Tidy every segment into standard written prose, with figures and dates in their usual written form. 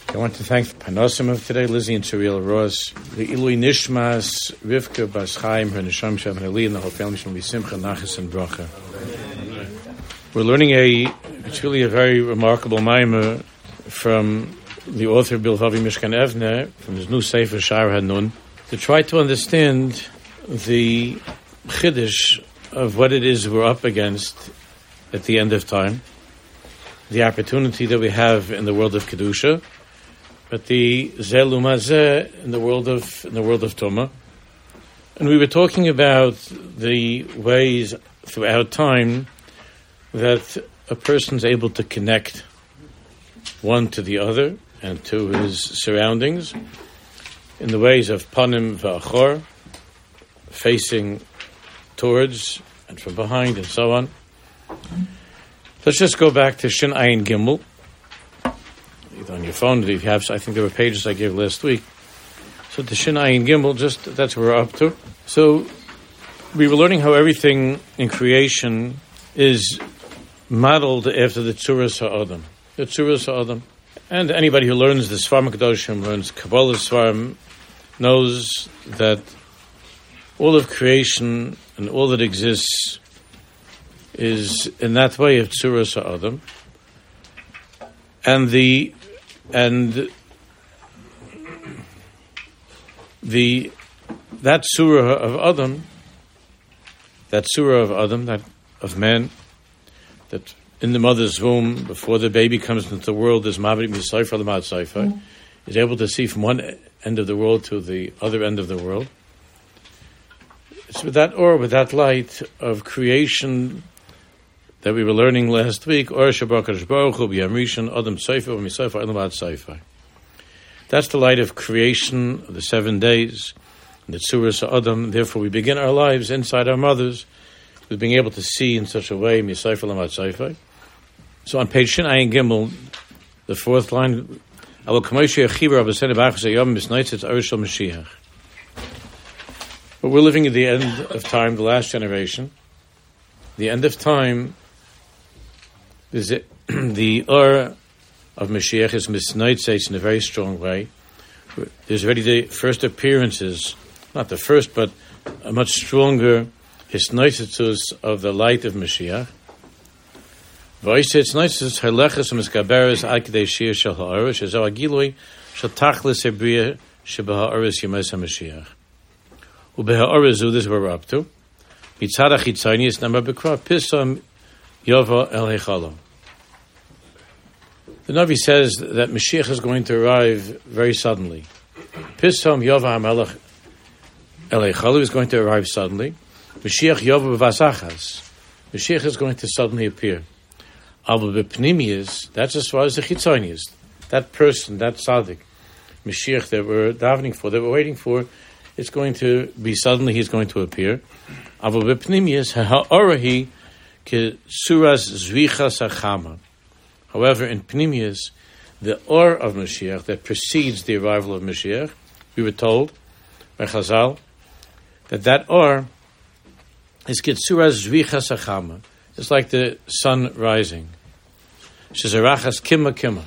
I want to thank the Panosim of today, Lizzie and Cyril Ross, the Ilui Nishmas, Rivka Bas Chaim, her Nisham Shav and Ali, and the whole family shall be Simcha, Nachas, and Bracha. We're learning it's really a very remarkable Maimah from the author Bilvavi Mishkan Evne, from his new Sefer Shar HaNun, to try to understand the Chiddush of what it is we're up against at the end of time, the opportunity that we have in the world of Kedusha, but the Zelumazeh in the world of Tumah. And we were talking about the ways throughout time that a person's able to connect one to the other and to his surroundings in the ways of Panim V'Achor, facing towards and from behind and so on. Let's just go back to Shin Ayin Gimel. On your phone, if you have, I think there were pages I gave last week. So the Shin Ayin Gimel, that's where we're up to. So we were learning how everything in creation is modeled after the Tzuras HaAdam. The Tzuras HaAdam. And anybody who learns the Svarim HaKadoshim, learns Kabbalah Svarim, knows that all of creation and all that exists is in that way of Tzuras HaAdam. That surah of Adam, that of man, that in the mother's womb, before the baby comes into the world, is Ma'abed Misayfer L'Mad Sayfer, is able to see from one end of the world to the other end of the world. It's with that light of creation that we were learning last week, Or Shabbat Baruch Hu B'Yam Rishon Adam Sayfer V'Misayfer L'Mad Sayfer. That's the light of creation of the 7 days, the Tzuras HaAdam. Therefore, we begin our lives inside our mothers with being able to see in such a way, Misayfer L'Mad Sayfer. So on page Shin Ayin Gimel, the 4th line, but we're living at the end of time, the last generation. The end of time, the Ur of Mashiach is misnaitzes in a very strong way. There's already the first appearances, not the first, but a much stronger hisnaitzes of the light of Mashiach. V'oiseitznoitzes harlechas u'miskaberes ad k'dei shir shel ha'or shezo agilui shel tachlis hebriya shebeha'oris yemais ha'Mashiach. Ubeha'orizu, this is where we're up to. Mitzad ha'chitzayni is number b'kra pisam yova el heichalo. The Navi says that Mashiach is going to arrive very suddenly. Pisam yova ha'melech el heichalo is going to arrive suddenly. Mashiach yova b'vasachas. Mashiach is going to suddenly appear. Avol b'pnimiyus, that's as far as the chitzayni is. That person, that tzaddik, Mashiach that we're davening for, that we're waiting for, it's going to be suddenly, he's going to appear. Avol b'pnimiyus ha'orahi kesuras zvichas ha'chama. However, in Pnimiyus, the or of Mashiach that precedes the arrival of Mashiach, we were told by Chazal that or is kesuras zvichas ha'chama. It's like the sun rising. Shezarachas kima kima.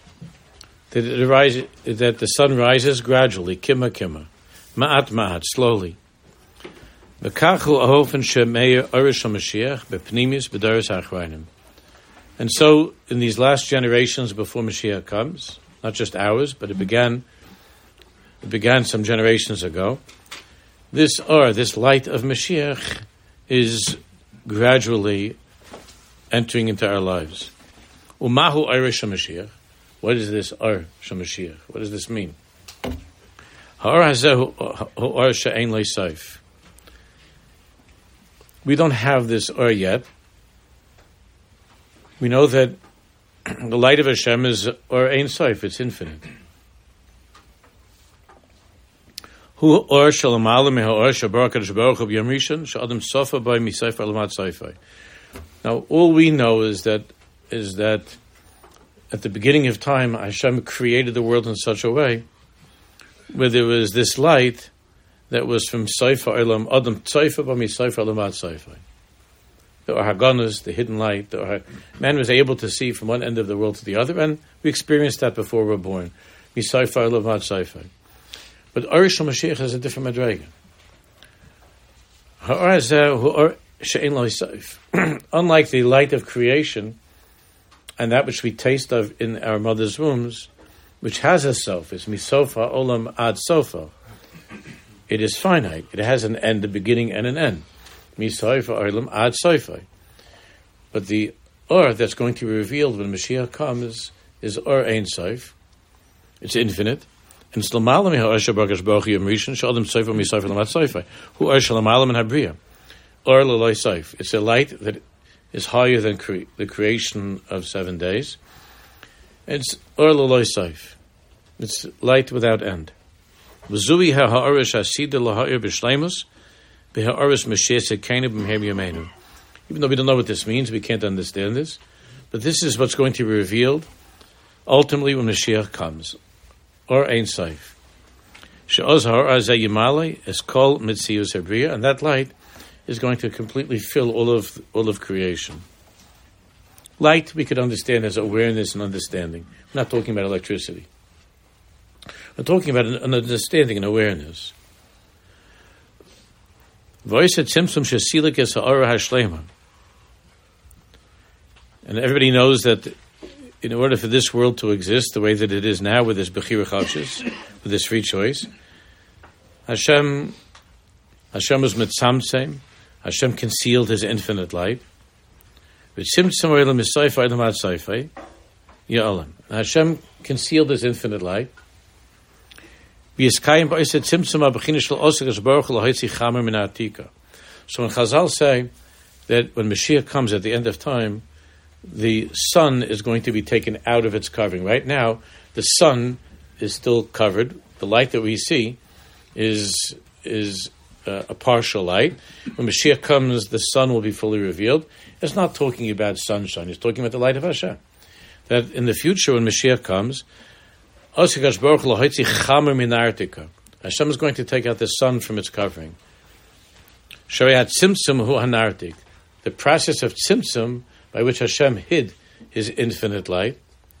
That the sun rises gradually, kima kima. Ma'at ma'at, slowly. V'kachu ahofen shemeir orish HaMashiach b'pnimius b'daris ha'achrayim. And so, in these last generations before Mashiach comes, not just ours, but it began some generations ago, this light of Mashiach is gradually entering into our lives. Umahu Irish HaMashiach. What is this Ar HaMashiach? What does this mean? Ha'ar hazehu Ar she'ein le'saif. We don't have this Ar yet. We know that the light of Hashem is Ar ein saif, it's infinite. Hu Ar shalamala me'ha'ar shabar HaKadosh Baruch Hu b'yam rishon she'adam sofa by misayfer l'mad sayfer. Now, all we know is that at the beginning of time, Hashem created the world in such a way where there was this light that was from Seifa Elam Adam Tzeifa Bami Seifa Lamad Seifa. the Or Haganos, the hidden light. Man was able to see from one end of the world to the other, and we experienced that before we were born. Misayfai Levad Sayfai. But Or Shel Mashiach is a different madrega. Unlike the light of creation and that which we taste of in our mother's wombs, which has a sof, it's misofa olam ad sofa. It is finite. It has an end, a beginning and an end. Misofa olam ad sofa. But the Or that's going to be revealed when Mashiach comes is Or Ein Sof. It's infinite. And it's l'malam miha Or Bagash Baruch Yom Rishon Shalom Sofer Misofa Lam Ad Sofa. Hu Or Shalamalam and Habriya. Or L'Loi Sof. It's a light that is higher than the creation of 7 days. It's Or L'Loi Sof. It's light without end. V'zui ha'ha'orish ha'sida l'ha'ir b'shleimus b'ha'orish Mashiach Sekenu b'mher b'yameinu. Even though we don't know what this means, we can't understand this. But this is what's going to be revealed ultimately when Mashiach comes. Or Ein Sof. She'oz ha'or azeh yimalei es kol mitzius habriya, and that light is going to completely fill all of creation. Light we could understand as awareness and understanding. We're not talking about electricity. We're talking about an understanding and awareness. And everybody knows that in order for this world to exist the way that it is now, with this Bechira Chavshis, with this free choice, Hashem was mitzamtzem. Hashem concealed His infinite light. Hashem concealed His infinite light. So when Chazal say that when Mashiach comes at the end of time, the sun is going to be taken out of its covering. Right now, the sun is still covered. The light that we see is a partial light. When Mashiach comes, the sun will be fully revealed. It's not talking about sunshine. It's talking about the light of Hashem. That in the future, when Mashiach comes, Hashem is going to take out the sun from its covering. The process of tzimtzum, by which Hashem hid His infinite light,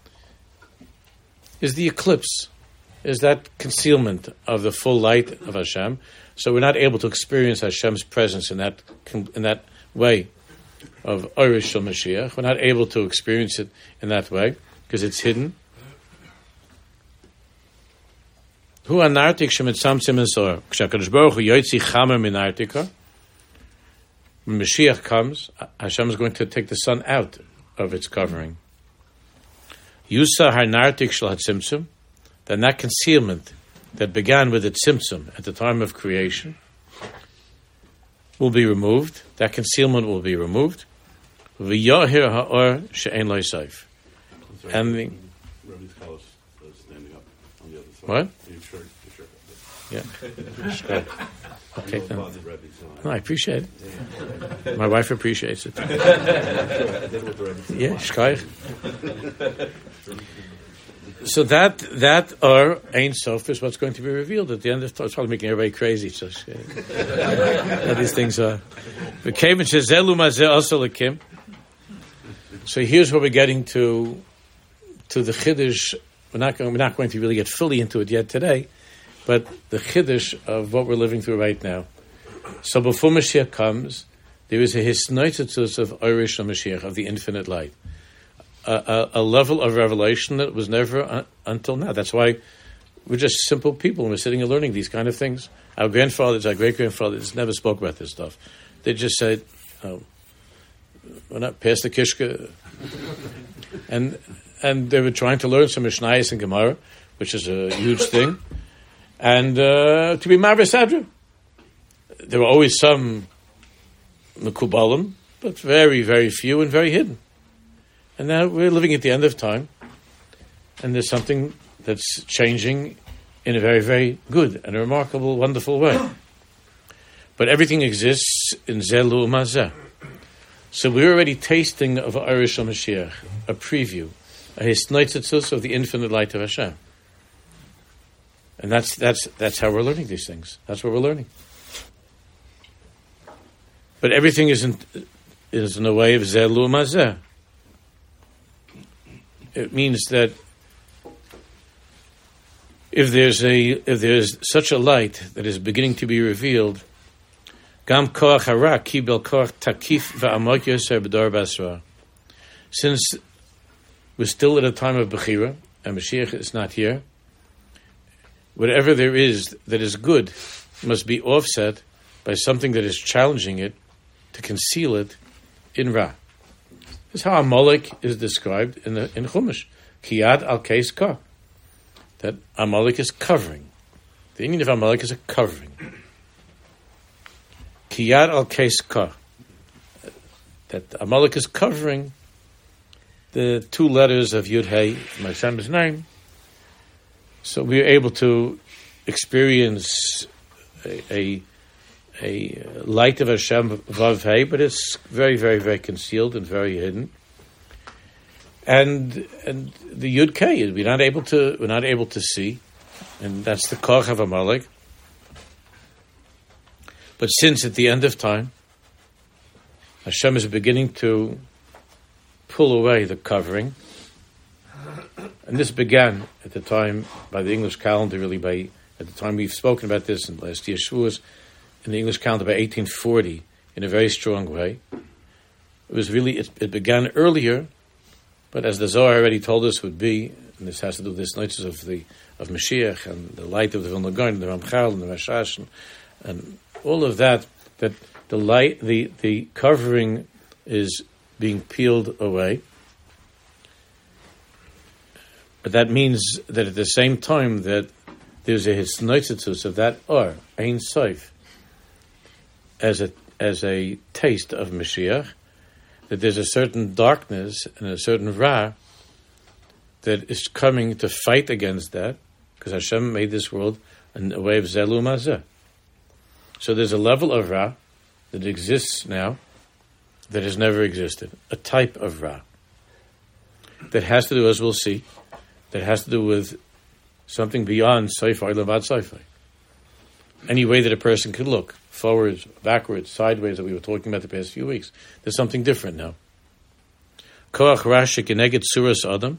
is the eclipse, is that concealment of the full light of Hashem. So we're not able to experience Hashem's presence in that way of Orish Shel Mashiach. We're not able to experience it in that way because it's hidden. Hu anartik shemitzamtzim esor. K'shakadosh Baruch Hu yotzi chamer min artika. When Mashiach comes, Hashem is going to take the sun out of its covering. Yusa harnartik shel hatzimtzum. Then that concealment that began with the tzimtzum at the time of creation will be removed. That concealment will be removed. V'yahir ha'or she'en lo sof. And the Rabbi's Kalos standing up on the other side. What? Your shirt. Yeah. Okay. No, I appreciate it. My wife appreciates it. Yeah, shkaich. So that Or Ein Sof is what's going to be revealed at the end of time. It's probably making everybody crazy. So these things are. So here's where we're getting to the Chiddush. We're not going to really get fully into it yet today, but the Chiddush of what we're living through right now. So before Mashiach comes, there is a hisnoitzus of Orish Shel Mashiach, of the infinite light. A level of revelation that was never until now. That's why we're just simple people and we're sitting and learning these kind of things. Our grandfathers, our great-grandfathers never spoke about this stuff. They just said, we're not past the Kishka. And they were trying to learn some Mishnayos and Gemara, which is a huge thing. And to be Ma'aber Sadra. There were always some Mekubalim, but very, very few and very hidden. And now we're living at the end of time, and there's something that's changing in a very, very good and a remarkable, wonderful way. But everything exists in Zelu Mazeh. So we're already tasting of Orish Shel Mashiach, a preview, a hisnoitzus of the infinite light of Hashem. And that's how we're learning these things. That's what we're learning. But everything is is in a way of zelu mazeh. It means that if there's such a light that is beginning to be revealed, gam koach hara kibel koach takif va'amok yoser b'dor basra. Since we're still at a time of Bechira, and Mashiach is not here, whatever there is that is good must be offset by something that is challenging it to conceal it in Ra. This is how Amalek is described in Chumash. Kiyad al keis ka. That Amalek is covering. The meaning of Amalek is a covering. Kiyad al keis ka. That Amalek is covering the two letters of Yud Hey, Hashem's name. So we are able to experience a light of Hashem Vav Hey, but it's very, very, very concealed and very hidden. And the Yud Kei, we're not able to see, and that's the Koch of Amalek. But since at the end of time, Hashem is beginning to pull away the covering, and this began at the time by the English calendar. Really, at the time we've spoken about this in last year's Shavuos, in the English calendar by 1840, in a very strong way. It began earlier, but as the Zohar already told us would be, and this has to do with this notice of Mashiach and the light of the Vilna Gaon, the Ramchal and the Rashash, and all of that the light, the covering is being peeled away. But that means that at the same time that there's a hisnoitzitus of that Ein Sof, as a taste of Mashiach, that there's a certain darkness and a certain Ra that is coming to fight against that, because Hashem made this world in a way of Zelu Mazeh. So there's a level of Ra that exists now that has never existed, a type of Ra that has to do, as we'll see, that has to do with something beyond Seifai Levad Seifai. Any way that a person could look, forwards, backwards, sideways, that we were talking about the past few weeks, there's something different now. Koach Ra shekeneged Suras Adam.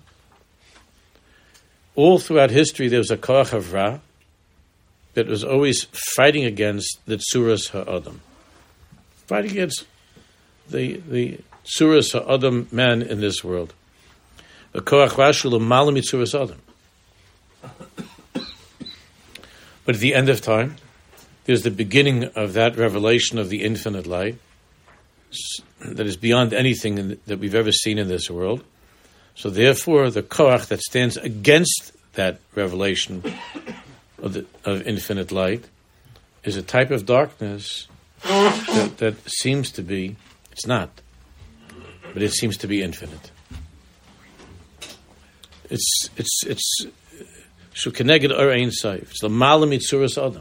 All throughout history, there was a Koach of Ra that was always fighting against the Tsuras HaAdam. Fighting against the Tsuras HaAdam man in this world. The Koach Ra shel Malam Tsuras Adam. But at the end of time, there's the beginning of that revelation of the infinite light that is beyond anything that we've ever seen in this world. So therefore, the koach that stands against that revelation of infinite light is a type of darkness that seems to be, it's not, but it seems to be infinite. It's Shukeneged Or Ein Sof. It's the Malam Mitzuras Adam.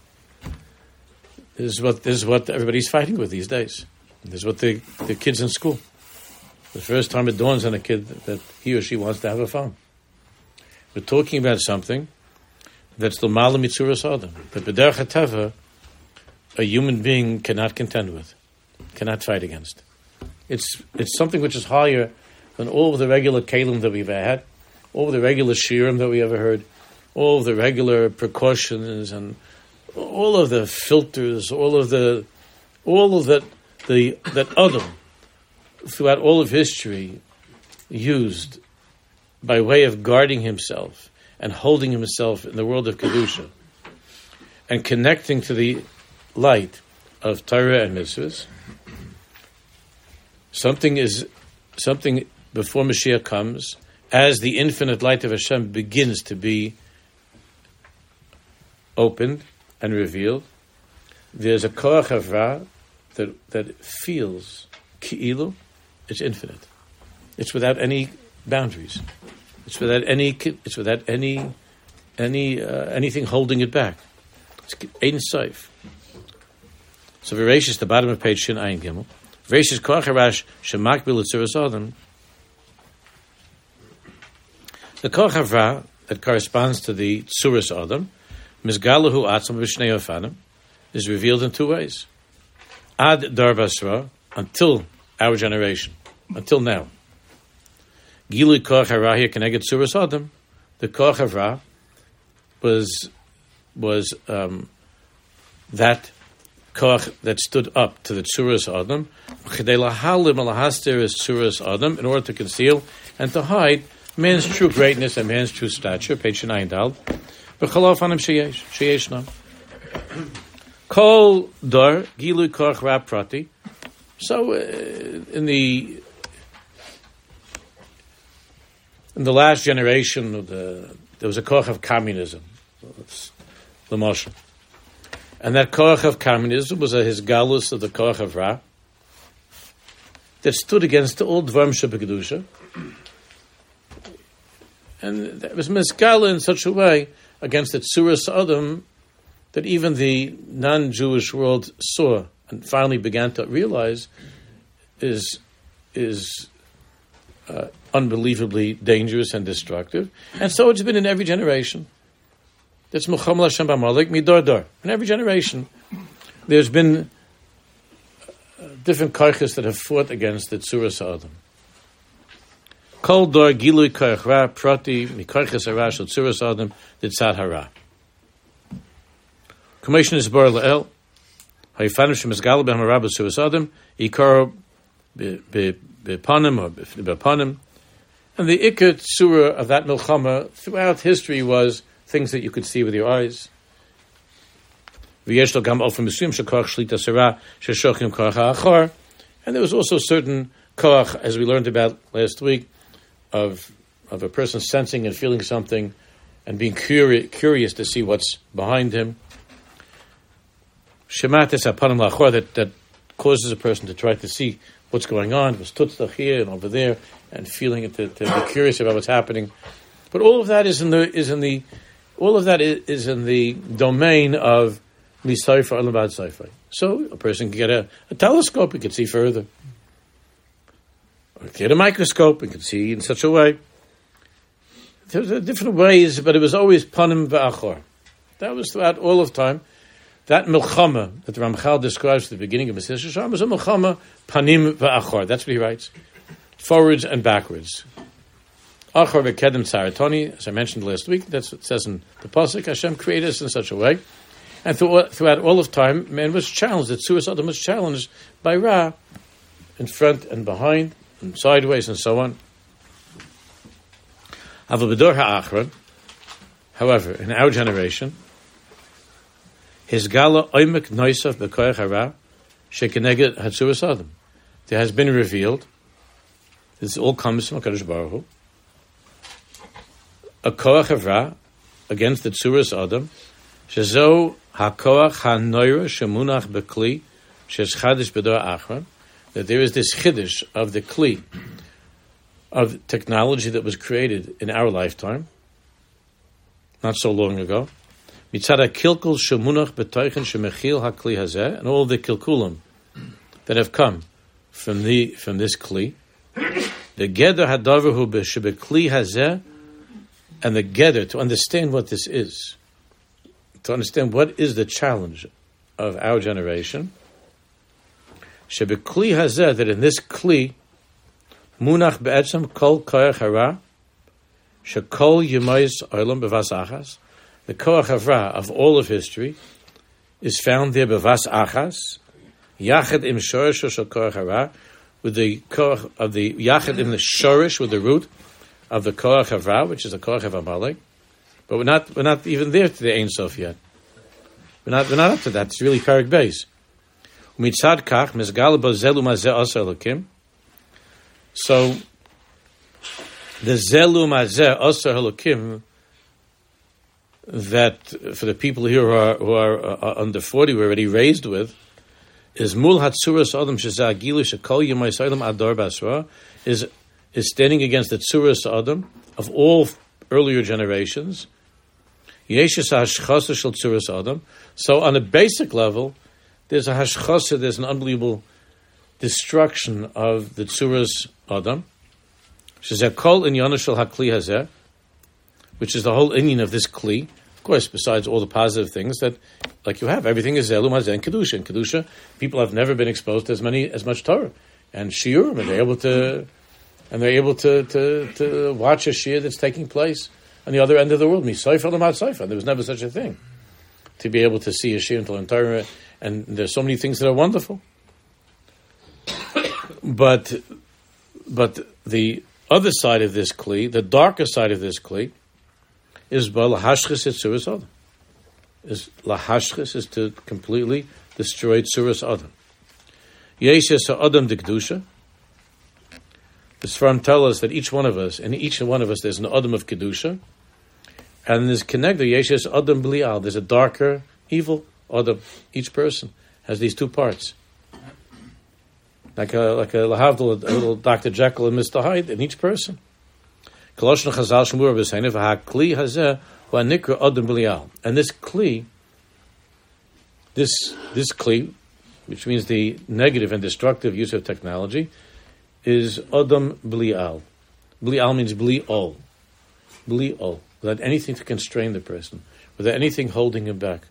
This is what everybody's fighting with these days. This is what the kids in school. The first time it dawns on a kid that he or she wants to have a phone. We're talking about something that's the Malam Mitzuras Adam, that B'derech HaTeva a human being cannot contend with, cannot fight against. It's something which is higher than all of the regular kalim that we've had, all of the regular shirim that we ever heard, all of the regular precautions and all of the filters, all of that Adam throughout all of history used by way of guarding himself and holding himself in the world of Kedusha and connecting to the light of Torah and mitzvahs. Something before Mashiach comes, as the infinite light of Hashem begins to be opened and revealed, there's a koach of Ra that feels ki'ilu, it's infinite. It's without any boundaries. It's without anything holding it back. It's Ein Sof. So V'reishis, the bottom of page Shin Ayin Gimel. V'reishis koach harash shemakbil l'tzuras Adam. The koach of Ra that corresponds to the tzuras Adam, Mizgalahu Atzam B'shnei Ofanim, is revealed in two ways. Ad Dar Basra, until our generation, until now. Gilui Koach Hara here connected Tzuras Adam. The Koach Hara was that Koach that stood up to the Tzuras Adam, Chedei Lahalim Alahastir is Tzuras Adam, in order to conceal and to hide man's true greatness and man's true stature. Page 9 Dal. B'chalav Anim Sheyeshna. Kol Dar Gilui Koach Hara Prati. So in the last generation, there was a koach of communism. That's the motion. And that koach of communism was his galus of the koach of Ra that stood against the old Dvarim Shebekadusha. And that was miskala in such a way against the Tzuras Adam that even the non-Jewish world saw and finally began to realize is unbelievably dangerous and destructive. And so it's been in every generation. That's Muhammad Hashem B'Malik Midor Dor. In every generation, there's been different koiches that have fought against the Tzuras Adam. Kol Dor Gilui Koach Ra Prati Mikoiches Hara Shel Tzuras Adam Ditzad Hara. Commission is Bar La'el Hayfanim Shemizgal B'Hem Hara B'Tzuras Adam Ikar B'Panim or B'Panim. And the Ikar Tzura of that Milchama throughout history was things that you could see with your eyes. And there was also certain koach, as we learned about last week, of a person sensing and feeling something and being curious to see what's behind him. That causes a person to try to see what's going on, what's tutzach here and over there, and feeling it to be curious about what's happening. But all of that is in the domain of Lisayfa Alabad Sayfa. So a person can get a telescope, he can see further. Or get a microscope, he can see in such a way. There were different ways, but it was always panim v'achor. That was throughout all of time. That milchama that the Ramchal describes at the beginning of Mesilas Yesharim was a milchama panim v'achor. That's what he writes. Forwards and backwards. Achor v'kedem tzaratoni, as I mentioned last week, that's what it says in the Pasuk, Hashem created us in such a way. And throughout all of time, man was challenged, the Tzuras Adam was challenged by Ra, in front and behind, and sideways and so on. However, in our generation, his gala oimek noisav b'koach hara shekeneged hatzuras Adam. There has been revealed, this all comes from HaKadosh Baruch Hu, a koach of Ra against the Tzuras Adam, shezo hakoach hanoira shemunach bekli shes chadish b'dor achron, that there is this chiddush of the kli, of technology that was created in our lifetime, not so long ago. Mitzad kilkul shemunach b'toichen shemechil hakli hazeh, and all the kilkulim that have come from this kli. The geder hadavar hu b'shebekli hazeh, and the geder, to understand what this is, to understand what is the challenge of our generation. Shebekli hazeh, that in this kli, munach be'etzem kol koach hara, shekol yemayis olam bevas achas, the koach hara of all of history is found there bevas achas, yachad im shorish shel koach hara, with the koach of the yachad im the shorish, with the root of the koach hara, which is the koach of Amalek. But we're not even there to the Ein Sof yet. We're not up to that. It's really Parak Beis. Mitzad kach mizgal bo zelu mazeh asa Elokim. So the zelu mazeh asa Elokim, that for the people here who are under 40, we're already raised with, is mul hatzuras adam shezah gilu shekol yemay saylam ador basra, is standing against the tzuras adam of all earlier generations. Yeshes hashchasa shel tzuras adam. So on a basic level, there's a hashchasa, there's an unbelievable destruction of the tzuras adam. Shezeh kol inyana shel hakli hazeh, which is the whole inyan of this kli. Of course, besides all the positive things that, like you have, everything is zelum hazeh and kedusha. In kedusha, people have never been exposed to as much Torah. and shiurim, and they're able to watch a shiur that's taking place on the other end of the world. Misayfa l'mat sayfa. There was never such a thing to be able to see a shiur and to learn Torah, and there's so many things that are wonderful. But the other side of this kli, the darker side of this kli, is lahashchis etzuras adam. Is lahashchis is to completely destroy tzuras adam. Yeshes adam dikdusha. The Sfarim tell us that each one of us, there's an adam of kedusha, and there's connected yeshes adam blial. There's a darker evil adam. Each person has these two parts. Like a lahavdil, a little Dr. Jekyll and Mr. Hyde in each person. And this kli, this kli, which means the negative and destructive use of technology, is adam blial. Blial means bli'ol. Bli'ol. Without anything to constrain the person, without anything holding him back.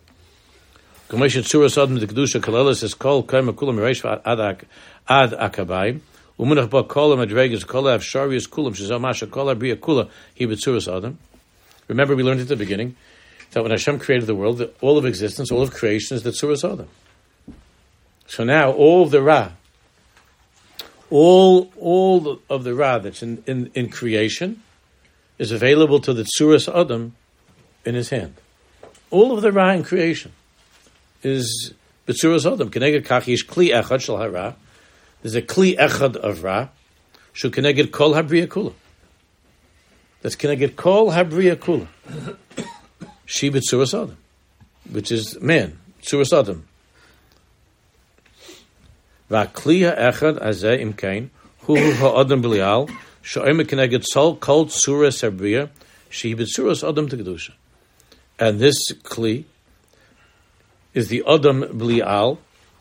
Ad akabayim, umunach ba kol madregas kol avsharius kulam shezamasha kol abriya kula he betzuras adam. Remember, we learned at the beginning that when Hashem created the world, all of existence, all of creation is the tzuras adam. So now all of the ra, all of the ra that's in creation is available to the tzuras adam in his hand. All of the ra in creation is betzuras adam. Keneged kachish kli echad shel hara. There's a kli echad of ra, shu keneged kol habriya kula. That's keneged kol habriya kula. She betzuras adam, which is man, tzuras adam. Va'kli ha'echad azeh imkain hu ha'adam b'lial she'omer keneged sol kol tzuras habriya she betzuras adam to kedusha. And this kli is the adam blial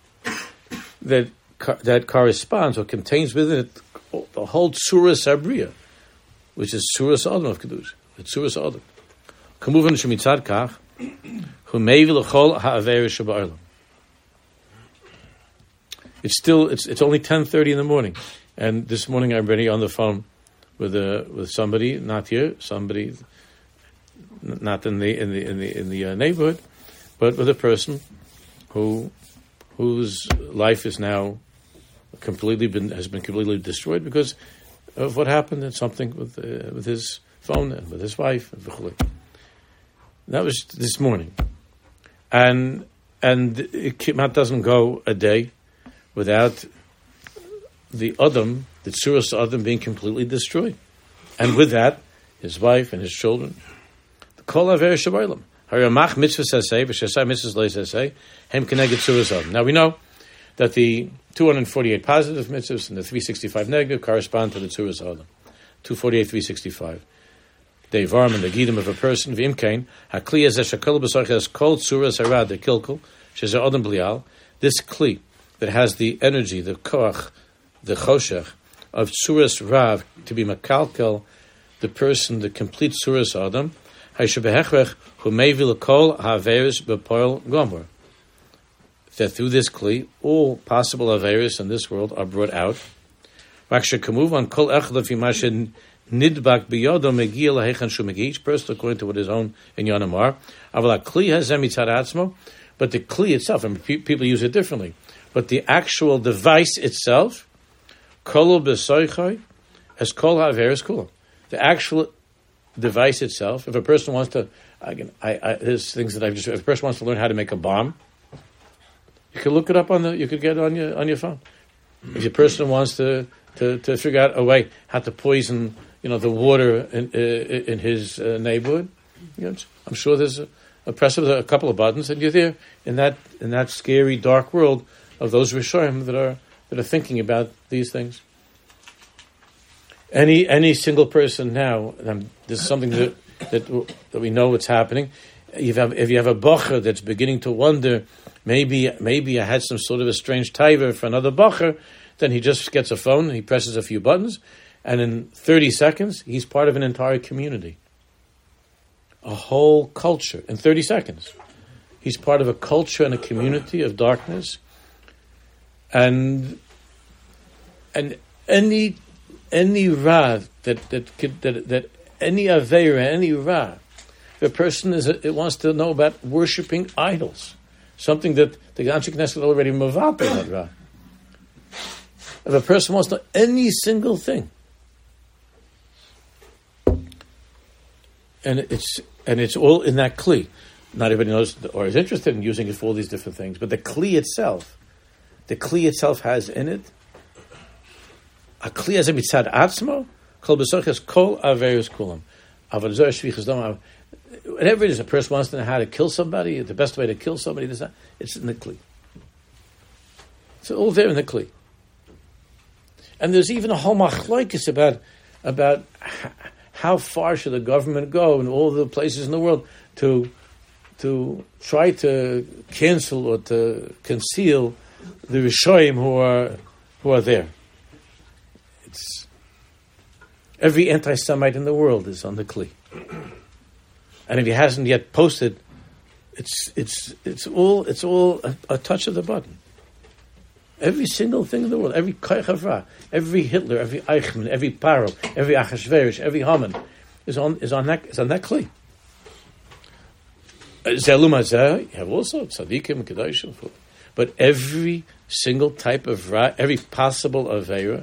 that corresponds or contains within it the whole tzuras habriya, which is tzuras adam of kedusha. The tzuras adam. Kamuvan shemitzad kach hu meivi l'chol ha'averis sheba'olam. It's only 10:30 in the morning, and this morning I'm already on the phone with somebody not here, somebody not in the neighborhood, but with a person whose life is now has been completely destroyed because of what happened and something with his phone and with his wife. That was this morning, and it doesn't go a day without the Adam, the tzuras Adam, being completely destroyed, and with that, his wife and his children. The kol aver shabaylam. Haramach mitzvah saseh v'shasai mitzvahs leisaseh hem keneged tzuras Adam. Now we know that the 248 positive mitzvahs and the 365 negative correspond to the tzuras Adam. 248, 365. The varm and the gidim of a person. V'imkein hakli ezeh shakol b'sarches kol tzuras harad the kilkul shezer Adam blial. This kli that has the energy, the koach, the choshech of tzuras rav to be makalkel, the person, the complete tzuras Adam. Haishebehechrech hu meivi l'kol ha'averis b'poil gomor. That through this kli, all possible averis in this world are brought out. Each person according to what his own in Yanamar. But the kli itself, and people use it differently, but the actual device itself, the actual device itself, if a person wants to, there's things that if a person wants to learn how to make a bomb, you can look it up you could get it on your phone. If a person wants to figure out a way how to poison, the water in his neighborhood, I'm sure there's a press of a couple of buttons, and you're there in that scary dark world of those Rishonim that are thinking about these things. Any single person now, this is something that we know what's happening. If you have a bocher that's beginning to wonder, maybe I had some sort of a strange taiva for another bocher, then he just gets a phone, he presses a few buttons, and in 30 seconds, he's part of an entire community. A whole culture. In 30 seconds. He's part of a culture and a community of darkness. And And any ra that any aveira, any ra, the person it wants to know about worshiping idols, something that the Anshe Knesset already mavato that ra. If a person wants to know any single thing, and it's all in that kli. Not everybody knows or is interested in using it for all these different things, but the kli itself has in it a kli as a mitzad atzmo, kol besoches kol averus kulam. Whatever it is, a person wants to know how to kill somebody, the best way to kill somebody, it's in the kli. It's all there in the kli. And there's even a whole machlokes about how far should the government go in all the places in the world to try to cancel or to conceal the Rishoyim who are there. It's every anti-Semite in the world is on the kli, and if he hasn't yet posted, it's all a touch of the button. Every single thing in the world, every Koich Havra, every Hitler, every Eichmann, every Paro, every Achashverosh, every Haman is on that kli. Zelumazah, you have also tzaddikim, kedoshim, but every single type of ra, every possible aveira.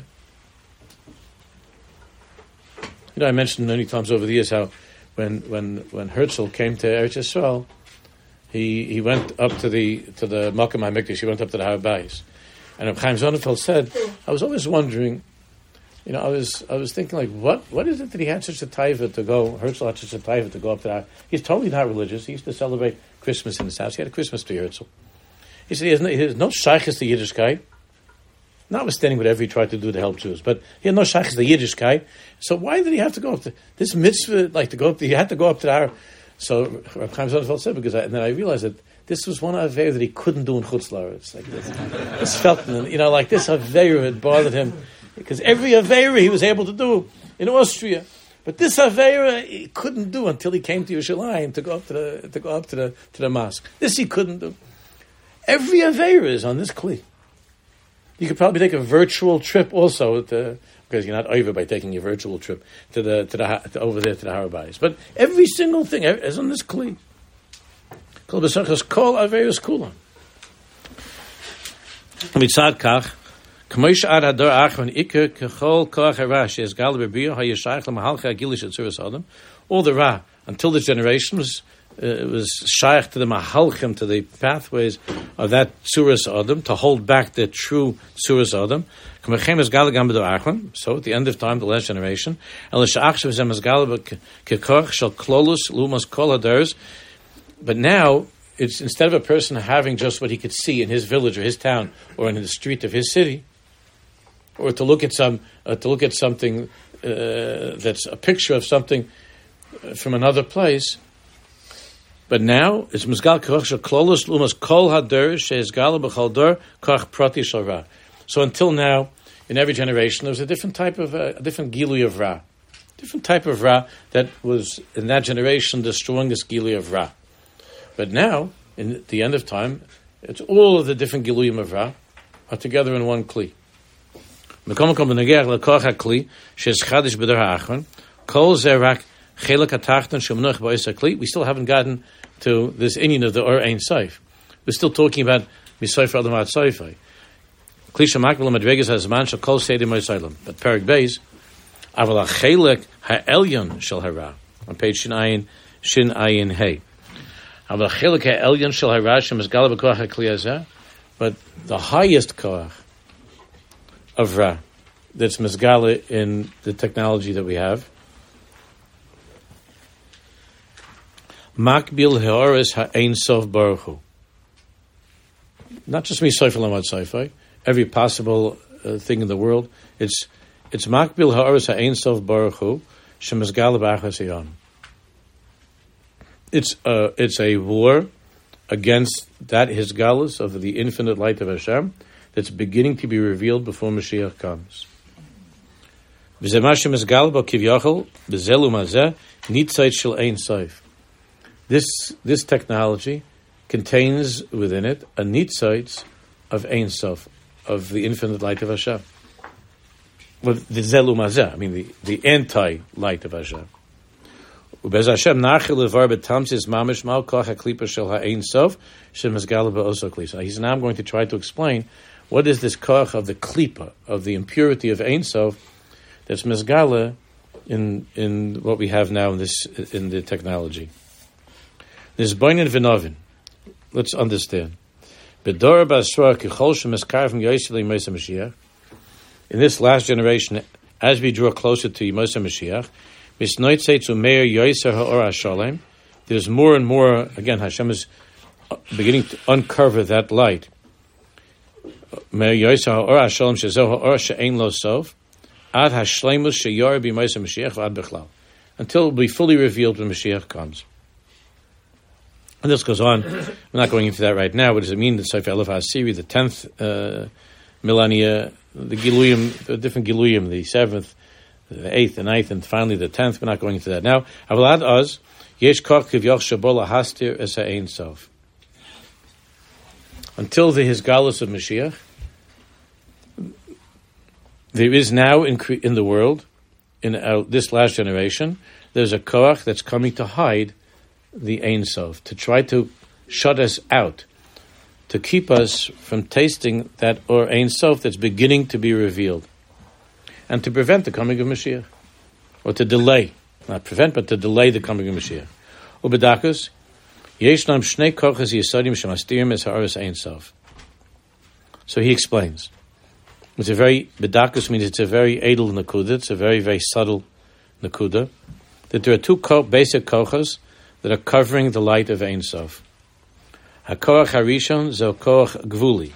I mentioned many times over the years how when Herzl came to Eretz Yisrael, he went up to the Makom HaMikdash, he went up to the Har Bayis. And Reb Chaim Sonnenfeld said, I was always wondering, I was thinking, like, what is it that he had such a taiva to go, Herzl had such a taiva to go up to that? He's totally not religious. He used to celebrate Christmas in his house. He had a Christmas tree, Herzl. He said he has no shaykhs to Yiddishkeit, notwithstanding whatever he tried to do to help Jews, but he had no shaykhs to Yiddishkeit. So why did he have to go up to this mitzvah, like to go up to, he had to go up to our, so Reb Chaim Sonnenfeld said, and then I realized that this was one aveira that he couldn't do in Chutz La'aretz. Like this felt, like this aveira, it bothered him. Because every aveira he was able to do in Austria, but this aveira he couldn't do until he came to Yerushalayim to go up to the mosque. This he couldn't do. Every aveira is on this kli. You could probably take a virtual trip also because you're not over by taking a virtual trip to over there to the Har Bayis. But every single thing is on this kli. Kol b'sachas kol aveirus kulam. Mitzad kach. K'moish ad hador achron ikar kechol koach hara she'ez gal b'biyah ha'yishayach l'mahalcha agilish at Tzuras Adam. All the ra until this generation was shaykh to the mahalchim, to the pathways of that Tzuras Adam, to hold back the true Tzuras Adam. K'mechem ez gal gam b'dor achron. So at the end of time, the last generation, el she'achshav zem ez gal k'koach shel klolus lumas kol hadors. But now, it's instead of a person having just what he could see in his village or his town or in the street of his city, or to look at something that's a picture of something from another place. But now it's mizgal koch sheklolos lumas kol hader sheizgal b'chol dor koch prati shel ra. So until now, in every generation, there was a different type of a different gilui of ra, different type of ra that was in that generation the strongest gilui of ra. But now, in the end of time, it's all of the different giluyim of ra are together in one kli. We still haven't gotten to this inyan of the Or Ein Sof. We're still talking about Misofer Adam Ad Soifai. Kli shemakbel madregas hazman shel kol seder moisaylem. But Perek Beis, aval ha'chelek ha'elyon shel hara on page Shin Ayin Hey. But the highest koach of ra that's mizgala in the technology that we have, makbil heoris ha'ein sof baruch hu. Not just misofer lamad soifai, every possible thing in the world. It's makbil heoris ha'ein sof baruch hu shemizgala b'achas hayam. It's a war against that hisgalus of the infinite light of Hashem that's beginning to be revealed before Mashiach comes. This technology contains within it a nitzitz of Ein Sof, of the infinite light of Hashem. the Zelu Mazeh, I mean the anti-light of Hashem. Ubez Hashem nachil levar betamsis mamish mal koch haklipa shel ha'ein sof shemizgala be'oso klisa. He's now going to try to explain what is this koch of the klipa, of the impurity of Ein Sof, that's mizgala in what we have now in the technology. This boinin v'novin. Let's understand. Bedor basra kichol shemizkar from Yosef Moshe Mashiach. In this last generation, as we draw closer to Moshe Mashiach, there's more and more, again, Hashem is beginning to uncover that light. Until it will be fully revealed when Mashiach comes. And this goes on. We're not going into that right now. What does it mean? The Sefer Elef HaAsiri, the 10th millennia, the Giluyim, the different Giluyim, the 7th, the 8th, the 9th, and finally the 10th. We're not going into that now. Avalad Oz, Yesh Koch Kivyoch Shabola Hastir Es Ha'ein Sof. Until the Hisgalus of Mashiach, there is now in the world, in this last generation, there's a koach that's coming to hide the Ein Sof, to try to shut us out, to keep us from tasting that or Ein Sof that's beginning to be revealed, and to prevent the coming of Mashiach, or to delay, not prevent, but to delay the coming of Mashiach. Ubedakus, Yeshnam Shnei Kochas Yesodim Shemastirim Es Ha'aras Ein Sof. So he explains. It's a very, Bedakus means it's a very edel nakuda, it's a very, very subtle nakuda, that there are two basic kochas that are covering the light of Ein Sof. HaKoach HaRishon Zo Koach Gvuli.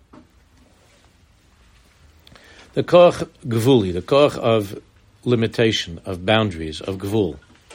The Koach Gvuli, the Koach of limitation, of boundaries, of Gvul.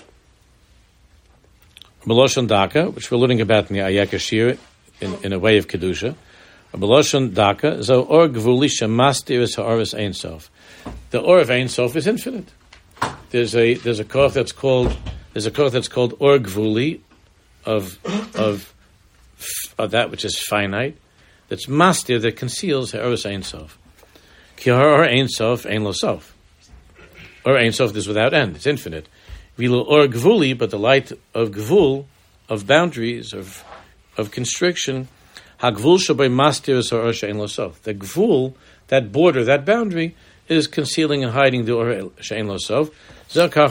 Beloshon Daka, which we're learning about in the Ayek Ashir in a way of Kedusha. Beloshon Daka, Zo Or Gvuli Shemastir Es Ha'aras Ein Sof. The Or of Ein Sof is infinite. There's a Koach that's called Or Gvuli of that which is finite, that's mastir, that conceals Ha'aras Ein Sof. Ki Or Ein Sof Ein Lo Sof. Or Ein Sof is without end, it's infinite. Vilu Or Gvuli, but the light of Gvul, of boundaries, of constriction, HaGvul Shabay Mastir Es Or She'ein Lo Sof. The Gvul, that border, that boundary, is concealing and hiding the Or She'ein Lo Sof. That's one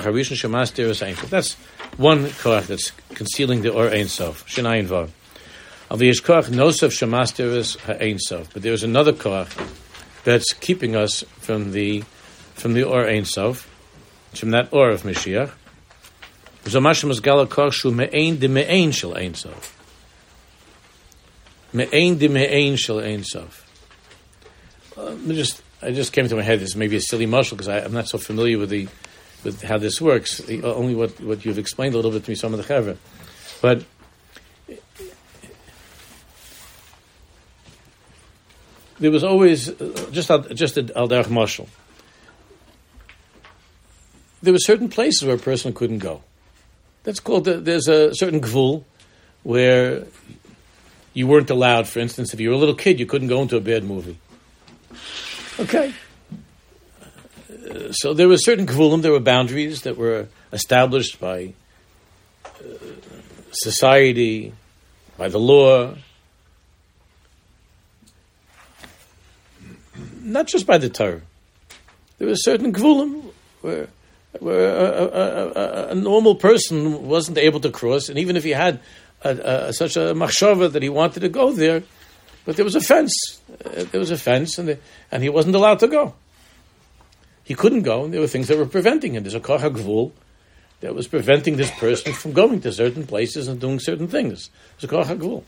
koach that's concealing the Or Ein Sof. Shinayin Vav. Al v'yesh koach nosef shemastir es ha'ein sof. But there's another koach that's keeping us from the Or Ein Sof, from that Or of Mashiach. Zomash masgala koach shu me'ein de me'ein shel Ein Sof. Me'ein de me'ein shel Ein Sof. I just came to my head. This may be a silly mashal because I'm not so familiar with how this works. Only what you've explained a little bit to me, some of the chavra. But there was always just al derech mashal. There were certain places where a person couldn't go. That's called. There's a certain gvul where you weren't allowed. For instance, if you were a little kid, you couldn't go into a bad movie. Okay. So there were certain gvulim, there were boundaries that were established by society, by the law, not just by the Torah. There were certain gvulim where a normal person wasn't able to cross, and even if he had such a machshava that he wanted to go there, but there was a fence. And he wasn't allowed to go. He couldn't go, and there were things that were preventing him. There's a koach hagvul that was preventing this person from going to certain places and doing certain things. There's a koach hagvul.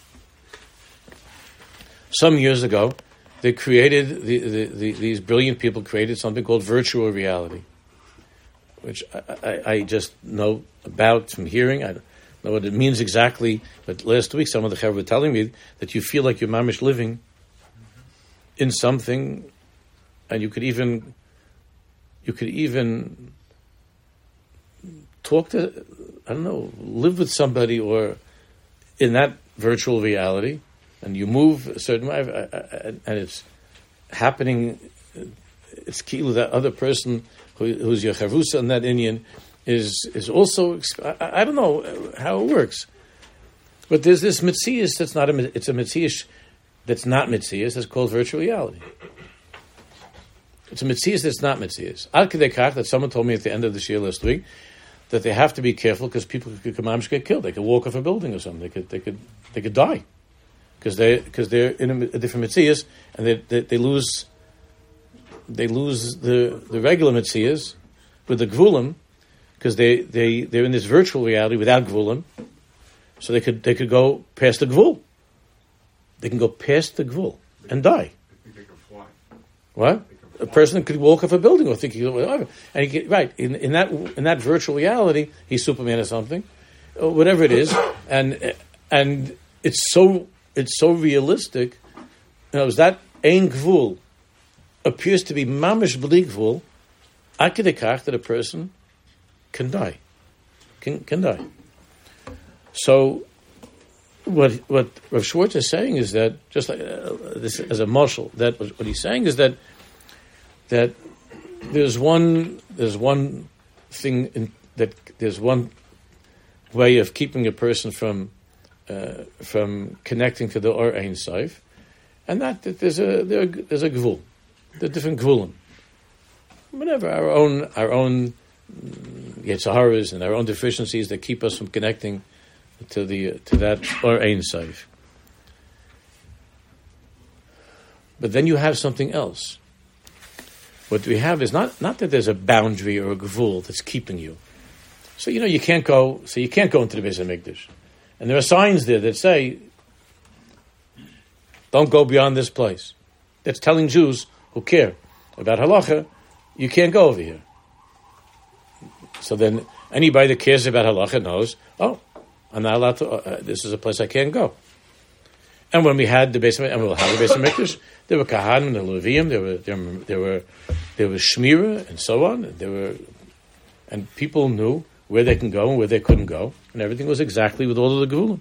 Some years ago, they created these brilliant people created something called virtual reality, which I just know about from hearing. I don't know what it means exactly, but last week some of the chavra were telling me that you feel like you're mamish living in something, and you could even talk to, live with somebody or in that virtual reality, and you move a certain way, and it's happening it's kilu that other person who's your chavusa in that Indian is also. I don't know how it works, but there's this mitzias that's not it's a mitzias that's not mitzias. That's called virtual reality. It's a mitzias that's not mitzias. Ad kedei kach that someone told me at the end of the year last week that they have to be careful because people could get killed. They could walk off a building or something. They could die because they're in a different mitzias and they lose the regular mitzias with the gvulim because they're in this virtual reality without gvulim, so they could go past the gvul. They can go past the gvul and die. They can fly. What? A person could walk off a building or think whatever, and in that virtual reality, he's Superman or something, or whatever it is, and it's so realistic. That ein gvul appears to be mamish b'li gvul, ad kedei kach that a person can die, can die. So, what Rav Schwartz is saying is that just like this as a marshal, that what he's saying is that there's one thing there's one way of keeping a person from connecting to the Or Ein Sof, and that there's a gvul, the different gvulim. Whatever our own yetzaharas and our own deficiencies that keep us from connecting to that Or Ein Sof. But then you have something else. What we have is not that there's a boundary or a gvul that's keeping you. So you can't go into the Beis HaMikdash, and there are signs there that say, "Don't go beyond this place." That's telling Jews who care about halacha, you can't go over here. So then anybody that cares about halacha knows, oh, I'm not allowed to. This is a place I can't go. And when we had the Beis HaMikdash, and we'll have the Beis HaMikdash, there were Kahanim and the Leviim, there was Shmira and so on. And people knew where they can go and where they couldn't go, and everything was exactly with all of the Gevulim.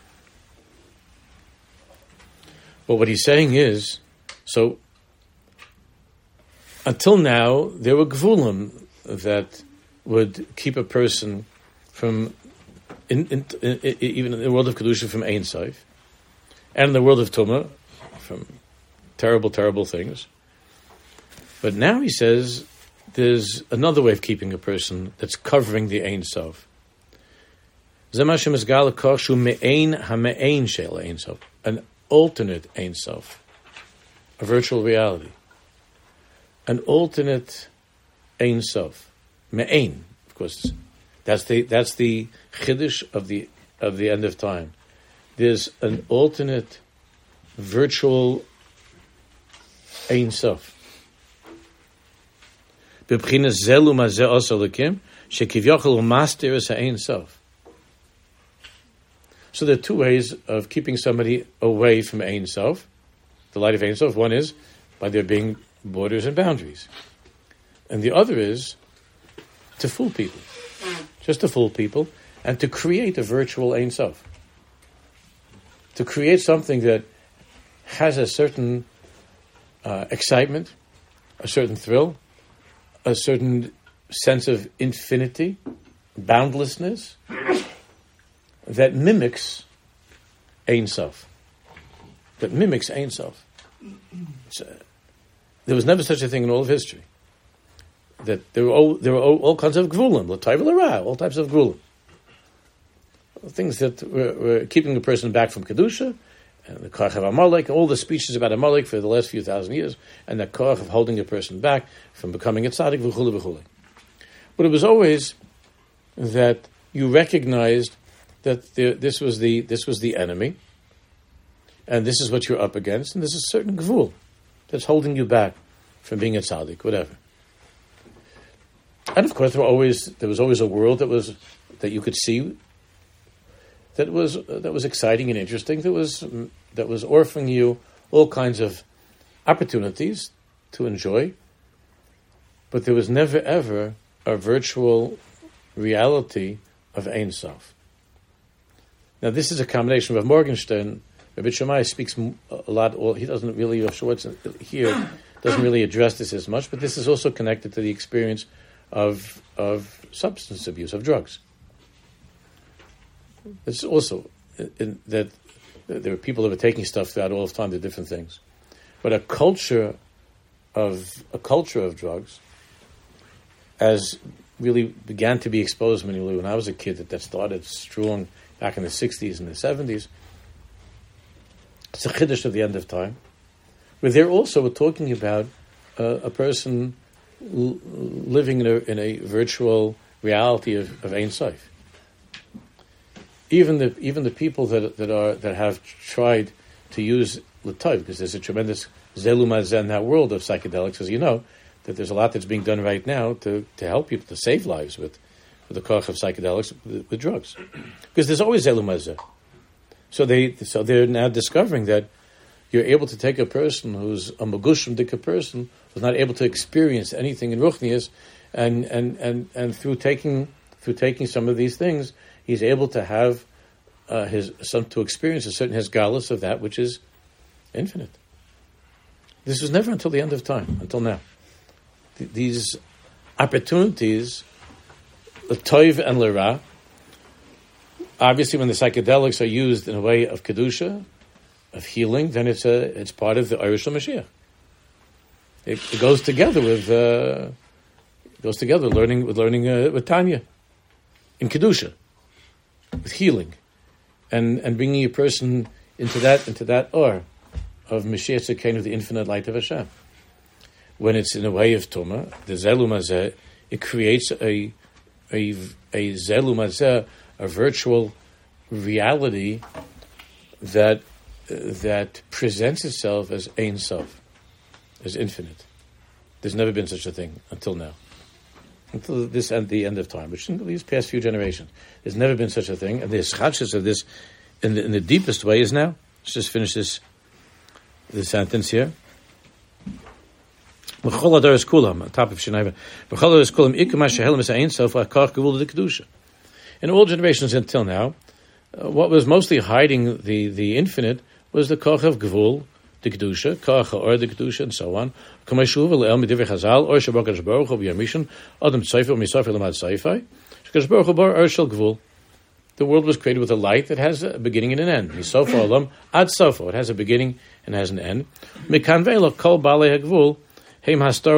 But what he's saying is, so until now there were Gevulim that would keep a person from, even in the world of Kedusha, from Ein Sof, and in the world of Tumah, from terrible, terrible things. But now he says there's another way of keeping a person that's covering the Ein Sof. An alternate Ein Sof, a virtual reality. An alternate Ein Sof. Me'ein, of course. That's the chiddush of the end of time. There's an alternate virtual Ein Sof. So there are two ways of keeping somebody away from Ein Sof, the light of Ein Sof. One is by there being borders and boundaries. And the other is to fool people. Just to fool people and to create a virtual Ein Sof. To create something that has a certain excitement, a certain thrill, a certain sense of infinity, boundlessness, that mimics Ein Sof. That mimics Ein Sof. There was never such a thing in all of history. That there were all kinds of gvulim, l'tov v'l'ra, all types of gvulim. Things that were keeping the person back from Kedusha, and the koach of Amalek, all the speeches about Amalek for the last few thousand years, and the koach of holding a person back from becoming a tzaddik, v'chule v'chule. But it was always that you recognized that this was the enemy, and this is what you're up against, and there's a certain gvul that's holding you back from being a tzaddik, whatever. And of course, there was always a world that you could see that was exciting and interesting. That was offering you all kinds of opportunities to enjoy. But there was never ever a virtual reality of Ein Sof. Now, this is a combination of Morgenstern. Rabbi Shammai speaks a lot. He doesn't really, Rav Schwartz here doesn't really address this as much, but this is also connected to the experience of substance abuse, of drugs. It's also that there are people that are taking stuff throughout all of time to different things, but a culture of drugs, as really began to be exposed when I was a kid, that started strong back in the 60s and the 70s. It's a chiddush of the end of time, where they're also talking about a person living in a virtual reality of Ein Sof. Even the people that have tried to use L'Tov, because there's a tremendous zelumazeh in that world of psychedelics, as you know, that there's a lot that's being done right now to help people to save lives with the koch of psychedelics with drugs, because there's always zelumazeh. So they're now discovering that you're able to take a person who's a magushim dika person who's not able to experience anything in ruchnius, and through taking some of these things, he's able to have to experience a certain hesgalus of that which is infinite. This was never until the end of time, until now. These opportunities, the toiv and l'ra, obviously when the psychedelics are used in a way of kedusha, of healing, then it's part of the Irish Mashiach. It goes together with learning with Tanya in kedusha, with healing, and bringing a person into that or of Mashiach Tzedkenu, the infinite light of Hashem. When it's in a way of Tumah, the zelumazeh, it creates a zelumazeh, a virtual reality that presents itself as Ein Sof, as infinite. There's never been such a thing until now, until this and the end of time, which in these past few generations, there's never been such a thing. And the schachus of this, in the deepest way, is now. Let's just finish this sentence here. In all generations until now, what was mostly hiding the infinite was the koch of gvul, the kedusha, koch or the kedusha, and so on. The world was created with a light that has a beginning and an end. It has a beginning and has an end. And there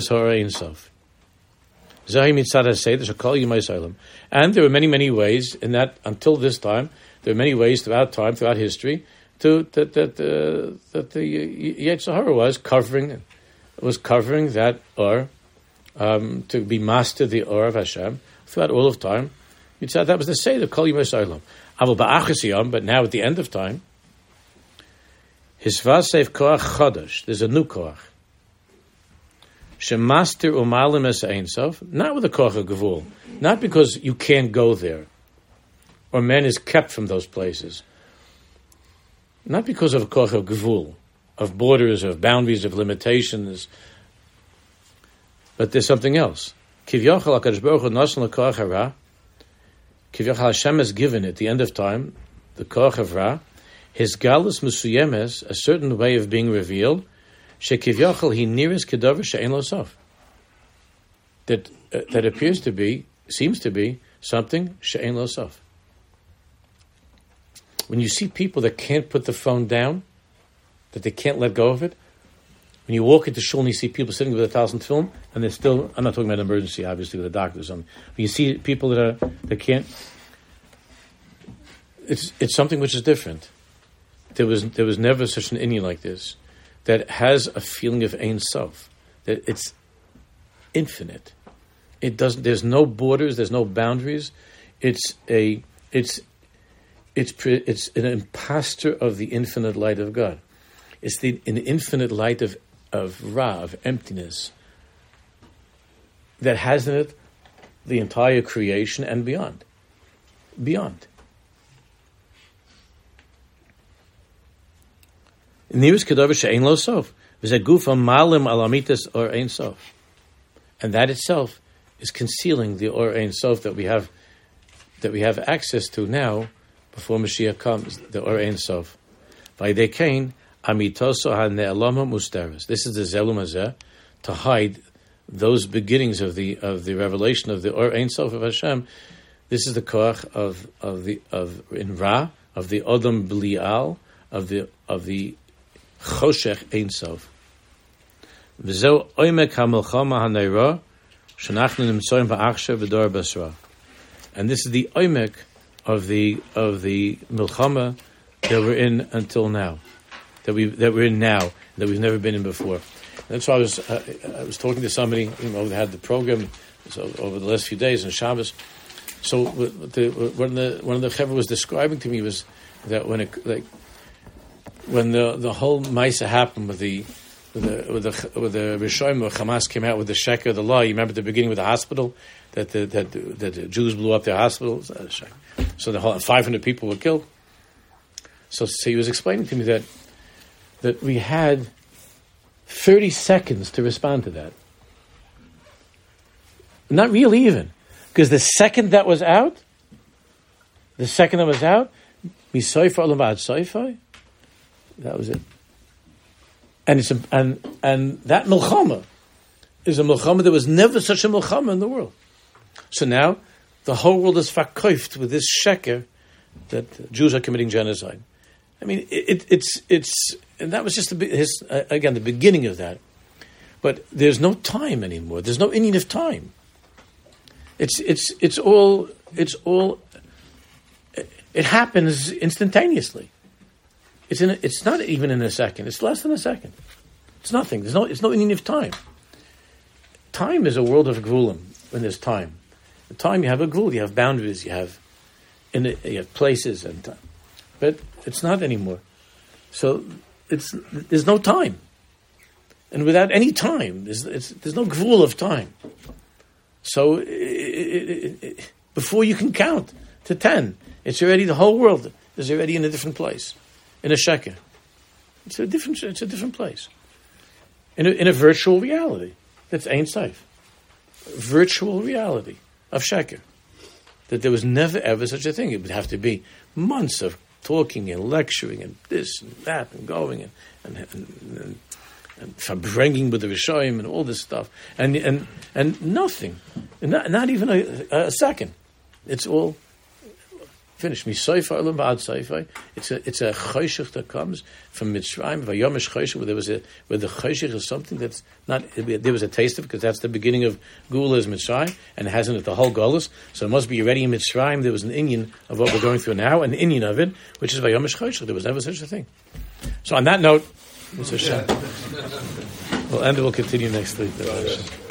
were many ways in that until this time. There are many ways throughout history, that the Yetzer Hara was covering that or to be master the or of Hashem throughout all of time. That was the Seder Kol Yimei Solam. But now at the end of time, Hisvasev Koach Chodesh. There's a new Koach. Shemaster umalim es Ein Sof, not with the koach of gevul, not because you can't go there, or man is kept from those places, not because of a koach of gevul, of borders, of boundaries, of limitations, but there's something else. Kivyachal HaKadosh Baruch Hu nasan l'koach hara. Kivyachal Hashem has given at the end of time the koach of ra, his galus musuyemes, a certain way of being revealed. Shekivyachal he nearest kedavar she'en lo sof. That seems to be something she'en lo sof. When you see people that can't put the phone down, that they can't let go of it, when you walk into shul and you see people sitting with 1,000 film, and they're still, I'm not talking about an emergency, obviously, with a doctor or something. When you see people that can't, it's something which is different. There was never such an inyan like this that has a feeling of Ein Sof, that it's infinite. It doesn't. There's no borders. There's no boundaries. It's an imposter of the infinite light of God. It's an infinite light of Ra, of emptiness, that has in it the entire creation and beyond. Beyond. Nearest kedavar she'ein lo sof. V'zegufa malim alamitas or ein sof. And that itself is concealing the or ein sof that we have access to now before Mashiach comes, the or ein sof. Vayidei kain Amitoso ha-ne'elama musteres. This is the zelum hazeh, to hide those beginnings of the revelation of the Or Ein Sof of Hashem. This is the koach of in Ra, of the Odom Blial, of the Choshech Ein Sof. V'zeu oimek ha-milchama ha-neira shenachnu nimtzoyim ba'achshav b'dor basra. And this is the oimek of the milchama that we're in until now, that we're in now, that we've never been in before. That's why I was talking to somebody, who had the program over the last few days on Shabbos. So one of the Chevra was describing to me was that when the whole Maisa happened with the Rishonim, where Hamas came out with the sheker, the law. You remember at the beginning with the hospital that the Jews blew up their hospital. So the whole 500 people were killed. So he was explaining to me that we had 30 seconds to respond to that. Not really even. Because the second that was out, Misoifa Olamad Soifai, that was it. And that milchama is a milchama that was never such a milchama in the world. So now the whole world is fakoift with this sheker that Jews are committing genocide. I mean, it's and that was just the beginning of that. But there's no time anymore. There's no Indian of time. It's all. It happens instantaneously. It's not even in a second. It's less than a second. It's nothing. It's no Indian of time. Time is a world of gvulim when there's time. The time you have a gvul, you have boundaries, you have places and time. But it's not anymore. So there's no time. And without any time, there's no gvul of time. So before you can count to 10, it's already, the whole world is already in a different place, in a sheker. It's a different place. In a virtual reality. That's Ein Sof. Virtual reality of sheker. That there was never ever such a thing. It would have to be months of talking and lecturing and this and that and going and bringing with the Rishonim and all this stuff and nothing, not even a second. It's all finished. It's a choshech that comes from Mitzrayim. Vayomesh choshech, where the choshech is something that's not. There was a taste of it because that's the beginning of Gula is Mitzrayim, and it hasn't the whole Golus. So it must be already in Mitzrayim. There was an Indian of what we're going through now, an Indian of it, which is Vayomesh choshech. There was never such a thing. So on that note, we'll end. We'll continue next week.